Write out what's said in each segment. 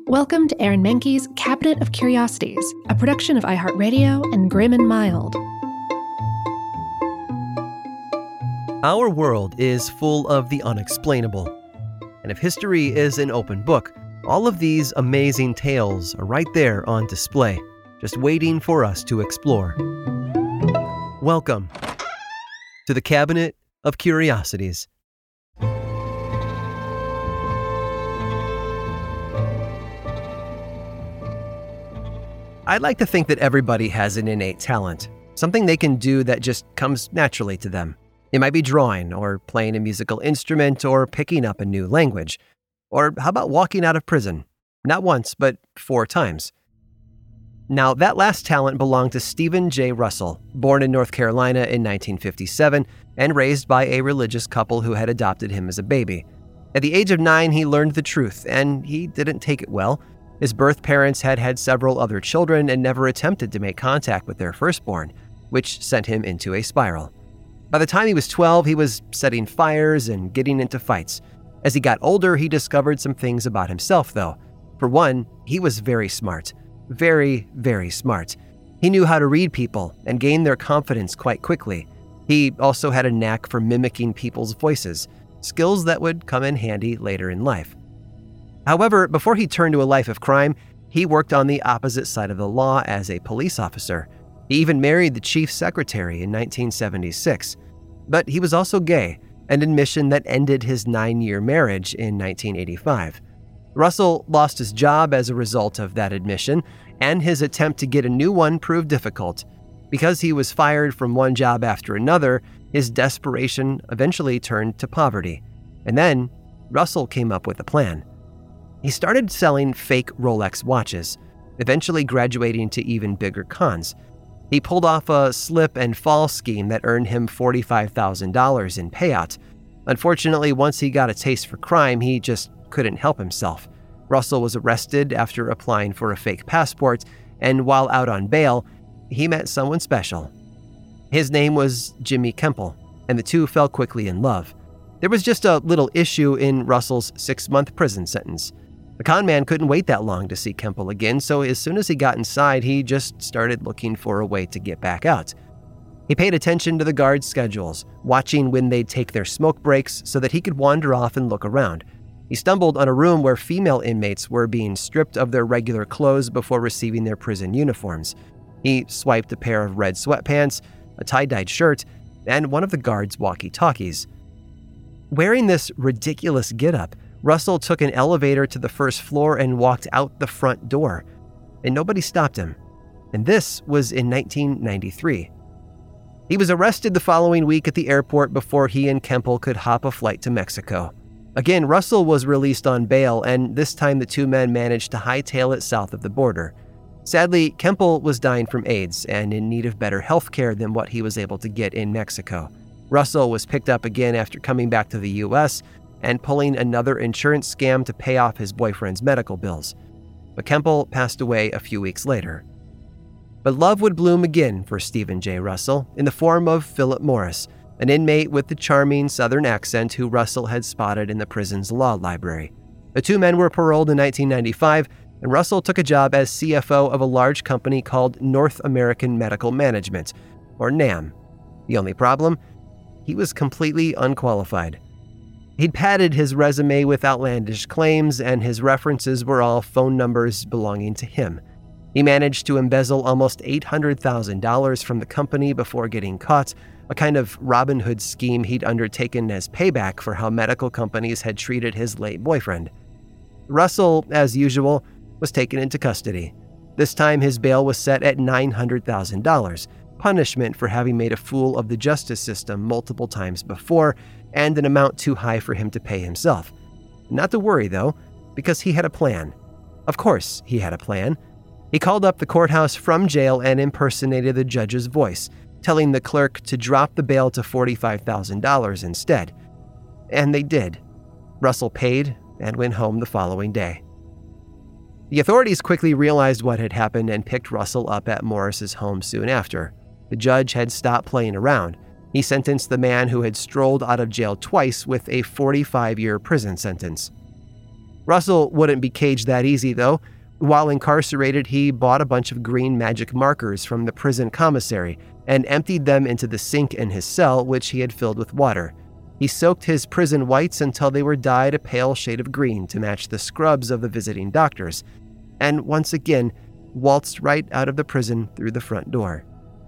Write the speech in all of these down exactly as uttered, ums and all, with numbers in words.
Welcome to Aaron Mahnke's Cabinet of Curiosities, a production of iHeartRadio and Grim and Mild. Our world is full of the unexplainable. And if history is an open book, all of these amazing tales are right there on display, just waiting for us to explore. Welcome to the Cabinet of Curiosities. I'd like to think that everybody has an innate talent, something they can do that just comes naturally to them. It might be drawing, or playing a musical instrument, or picking up a new language. Or how about walking out of prison? Not once, but four times. Now, that last talent belonged to Stephen J. Russell, born in North Carolina in nineteen fifty-seven and raised by a religious couple who had adopted him as a baby. At the age of nine, he learned the truth, and he didn't take it well. His birth parents had had several other children and never attempted to make contact with their firstborn, which sent him into a spiral. By the time he was twelve, he was setting fires and getting into fights. As he got older, he discovered some things about himself, though. For one, he was very smart. Very, very smart. He knew how to read people and gain their confidence quite quickly. He also had a knack for mimicking people's voices, skills that would come in handy later in life. However, before he turned to a life of crime, he worked on the opposite side of the law as a police officer. He even married the chief secretary in nineteen seventy-six. But he was also gay, an admission that ended his nine-year marriage in nineteen eighty-five. Russell lost his job as a result of that admission, and his attempt to get a new one proved difficult. Because he was fired from one job after another, his desperation eventually turned to poverty. And then, Russell came up with a plan. He started selling fake Rolex watches, eventually graduating to even bigger cons. He pulled off a slip and fall scheme that earned him forty-five thousand dollars in payout. Unfortunately, once he got a taste for crime, he just couldn't help himself. Russell was arrested after applying for a fake passport, and while out on bail, he met someone special. His name was Jimmy Kemple, and the two fell quickly in love. There was just a little issue in Russell's six-month prison sentence. The con man couldn't wait that long to see Kemple again, so as soon as he got inside, he just started looking for a way to get back out. He paid attention to the guards' schedules, watching when they'd take their smoke breaks so that he could wander off and look around. He stumbled on a room where female inmates were being stripped of their regular clothes before receiving their prison uniforms. He swiped a pair of red sweatpants, a tie-dyed shirt, and one of the guards' walkie-talkies. Wearing this ridiculous getup, Russell took an elevator to the first floor and walked out the front door, and nobody stopped him. And this was in nineteen ninety-three. He was arrested the following week at the airport before he and Kemple could hop a flight to Mexico. Again, Russell was released on bail, and this time the two men managed to hightail it south of the border. Sadly, Kemple was dying from AIDS and in need of better health care than what he was able to get in Mexico. Russell was picked up again after coming back to the U S and pulling another insurance scam to pay off his boyfriend's medical bills. But Kemple passed away a few weeks later. But love would bloom again for Stephen J. Russell in the form of Philip Morris, an inmate with the charming Southern accent who Russell had spotted in the prison's law library. The two men were paroled in nineteen ninety-five, and Russell took a job as C F O of a large company called North American Medical Management, or NAM. The only problem? He was completely unqualified. He'd padded his resume with outlandish claims, and his references were all phone numbers belonging to him. He managed to embezzle almost eight hundred thousand dollars from the company before getting caught, a kind of Robin Hood scheme he'd undertaken as payback for how medical companies had treated his late boyfriend. Russell, as usual, was taken into custody. This time his bail was set at nine hundred thousand dollars, punishment for having made a fool of the justice system multiple times before, and an amount too high for him to pay himself. Not to worry, though, because he had a plan. Of course he had a plan. He called up the courthouse from jail and impersonated the judge's voice, telling the clerk to drop the bail to forty-five thousand dollars instead. And they did. Russell paid and went home the following day. The authorities quickly realized what had happened and picked Russell up at Morris's home soon after. The judge had stopped playing around. He sentenced the man who had strolled out of jail twice with a forty-five-year prison sentence. Russell wouldn't be caged that easy, though. While incarcerated, he bought a bunch of green magic markers from the prison commissary and emptied them into the sink in his cell, which he had filled with water. He soaked his prison whites until they were dyed a pale shade of green to match the scrubs of the visiting doctors, and once again waltzed right out of the prison through the front door.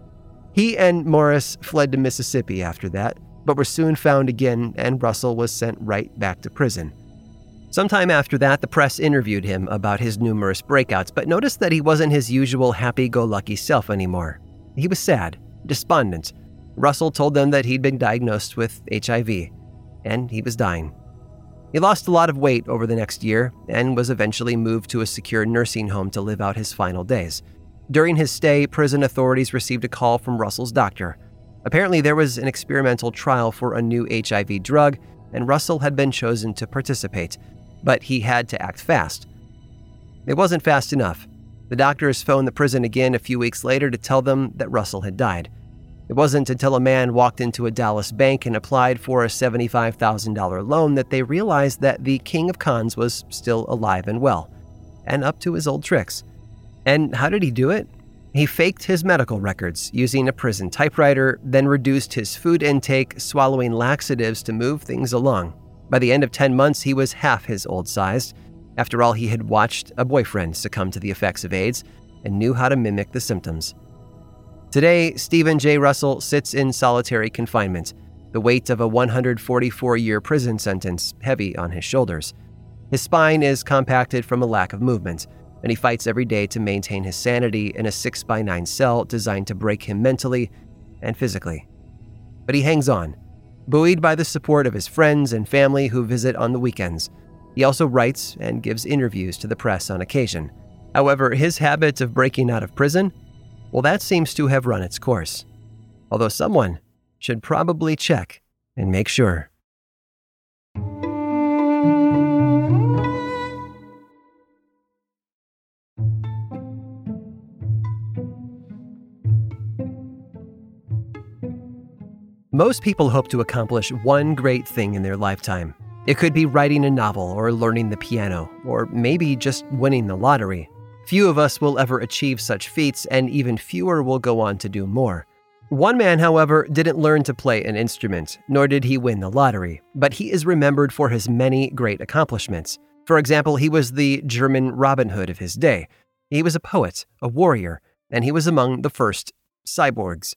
He and Morris fled to Mississippi after that, but were soon found again, and Russell was sent right back to prison. Sometime after that, the press interviewed him about his numerous breakouts, but noticed that he wasn't his usual happy-go-lucky self anymore. He was sad, despondent. Russell told them that he'd been diagnosed with H I V, and he was dying. He lost a lot of weight over the next year and was eventually moved to a secure nursing home to live out his final days. During his stay, prison authorities received a call from Russell's doctor. Apparently, there was an experimental trial for a new H I V drug, and Russell had been chosen to participate, but he had to act fast. It wasn't fast enough. The doctors phoned the prison again a few weeks later to tell them that Russell had died. It wasn't until a man walked into a Dallas bank and applied for a seventy-five thousand dollars loan that they realized that the king of cons was still alive and well, and up to his old tricks. And how did he do it? He faked his medical records using a prison typewriter, then reduced his food intake, swallowing laxatives to move things along. By the end of ten months, he was half his old size. After all, he had watched a boyfriend succumb to the effects of AIDS and knew how to mimic the symptoms. Today, Stephen J. Russell sits in solitary confinement, the weight of a one hundred forty-four year prison sentence heavy on his shoulders. His spine is compacted from a lack of movement, and he fights every day to maintain his sanity in a six by nine cell designed to break him mentally and physically. But he hangs on, buoyed by the support of his friends and family who visit on the weekends. He also writes and gives interviews to the press on occasion. However, his habit of breaking out of prison, well, that seems to have run its course. Although someone should probably check and make sure. Most people hope to accomplish one great thing in their lifetime. It could be writing a novel or learning the piano, or maybe just winning the lottery. Few of us will ever achieve such feats, and even fewer will go on to do more. One man, however, didn't learn to play an instrument, nor did he win the lottery, but he is remembered for his many great accomplishments. For example, he was the German Robin Hood of his day. He was a poet, a warrior, and he was among the first cyborgs.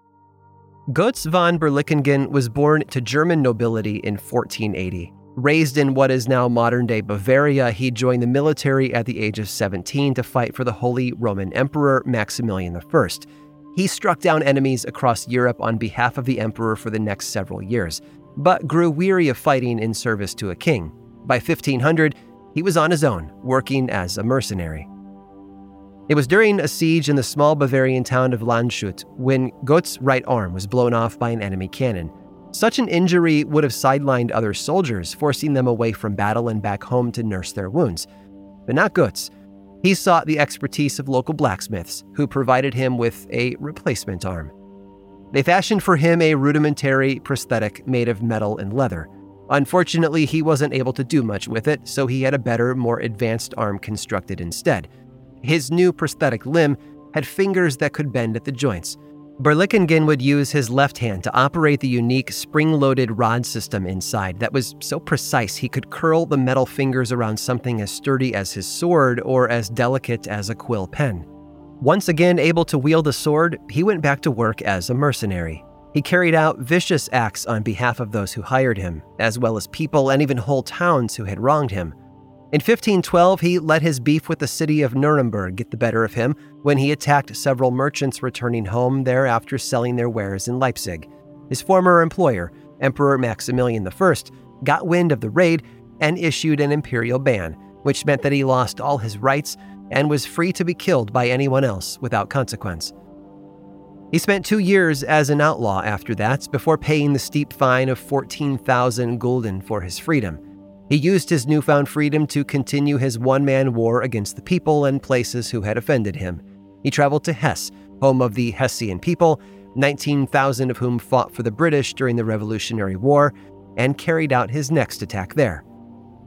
Götz von Berlichingen was born to German nobility in fourteen eighty. Raised in what is now modern-day Bavaria, he joined the military at the age of seventeen to fight for the Holy Roman Emperor Maximilian the First. He struck down enemies across Europe on behalf of the emperor for the next several years, but grew weary of fighting in service to a king. By fifteen hundred, he was on his own, working as a mercenary. It was during a siege in the small Bavarian town of Landshut when Götz's right arm was blown off by an enemy cannon. Such an injury would have sidelined other soldiers, forcing them away from battle and back home to nurse their wounds. But not Götz. He sought the expertise of local blacksmiths, who provided him with a replacement arm. They fashioned for him a rudimentary prosthetic made of metal and leather. Unfortunately, he wasn't able to do much with it, so he had a better, more advanced arm constructed instead. His new prosthetic limb had fingers that could bend at the joints. Berlichingen would use his left hand to operate the unique spring-loaded rod system inside that was so precise he could curl the metal fingers around something as sturdy as his sword or as delicate as a quill pen. Once again able to wield a sword, he went back to work as a mercenary. He carried out vicious acts on behalf of those who hired him, as well as people and even whole towns who had wronged him. In fifteen twelve, he let his beef with the city of Nuremberg get the better of him when he attacked several merchants returning home there after selling their wares in Leipzig. His former employer, Emperor Maximilian the First, got wind of the raid and issued an imperial ban, which meant that he lost all his rights and was free to be killed by anyone else without consequence. He spent two years as an outlaw after that, before paying the steep fine of fourteen thousand gulden for his freedom. He used his newfound freedom to continue his one-man war against the people and places who had offended him. He traveled to Hesse, home of the Hessian people, nineteen thousand of whom fought for the British during the Revolutionary War, and carried out his next attack there.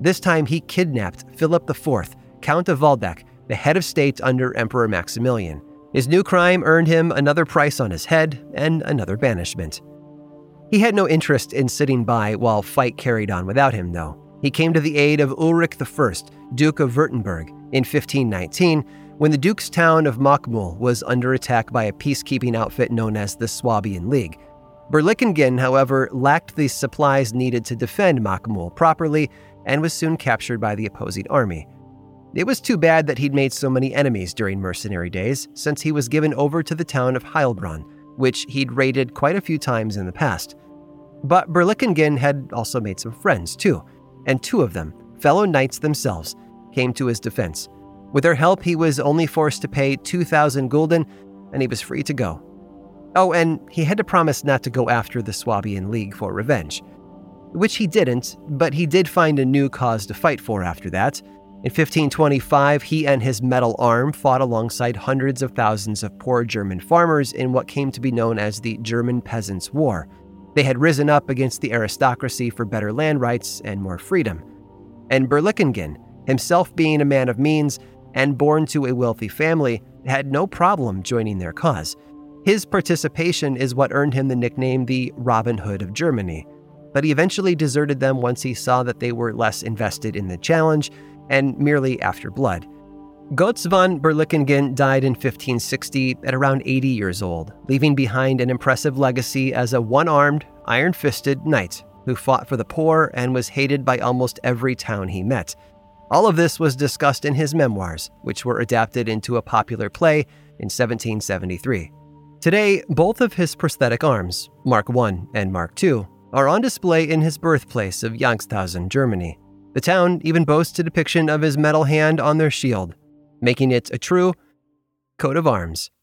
This time he kidnapped Philip the Fourth, Count of Waldeck, the head of state under Emperor Maximilian. His new crime earned him another price on his head and another banishment. He had no interest in sitting by while fight carried on without him, though. He came to the aid of Ulrich the First, Duke of Württemberg, in fifteen nineteen, when the Duke's town of Mockmühl was under attack by a peacekeeping outfit known as the Swabian League. Berlichingen, however, lacked the supplies needed to defend Mockmühl properly and was soon captured by the opposing army. It was too bad that he'd made so many enemies during mercenary days, since he was given over to the town of Heilbronn, which he'd raided quite a few times in the past. But Berlichingen had also made some friends, too, and two of them, fellow knights themselves, came to his defense. With their help, he was only forced to pay two thousand gulden, and he was free to go. Oh, and he had to promise not to go after the Swabian League for revenge, which he didn't, but he did find a new cause to fight for after that. In fifteen twenty-five, he and his metal arm fought alongside hundreds of thousands of poor German farmers in what came to be known as the German Peasants' War. They had risen up against the aristocracy for better land rights and more freedom. And Berlichingen, himself being a man of means and born to a wealthy family, had no problem joining their cause. His participation is what earned him the nickname the Robin Hood of Germany, but he eventually deserted them once he saw that they were less invested in the challenge and merely after blood. Götz von Berlichingen died in fifteen sixty at around eighty years old, leaving behind an impressive legacy as a one-armed, iron-fisted knight who fought for the poor and was hated by almost every town he met. All of this was discussed in his memoirs, which were adapted into a popular play in seventeen seventy-three. Today, both of his prosthetic arms, Mark one and Mark two, are on display in his birthplace of Youngshausen, Germany. The town even boasts a depiction of his metal hand on their shield, making it a true coat of arms.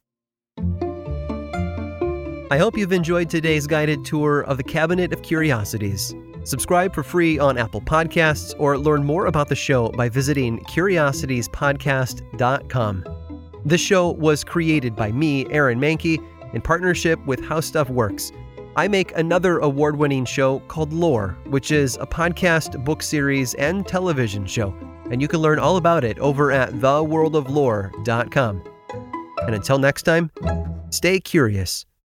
I hope you've enjoyed today's guided tour of the Cabinet of Curiosities. Subscribe for free on Apple Podcasts or learn more about the show by visiting curiosities podcast dot com. This show was created by me, Aaron Mahnke, in partnership with How Stuff Works. I make another award-winning show called Lore, which is a podcast, book series, and television show, and you can learn all about it over at the world of lore dot com. And until next time, stay curious.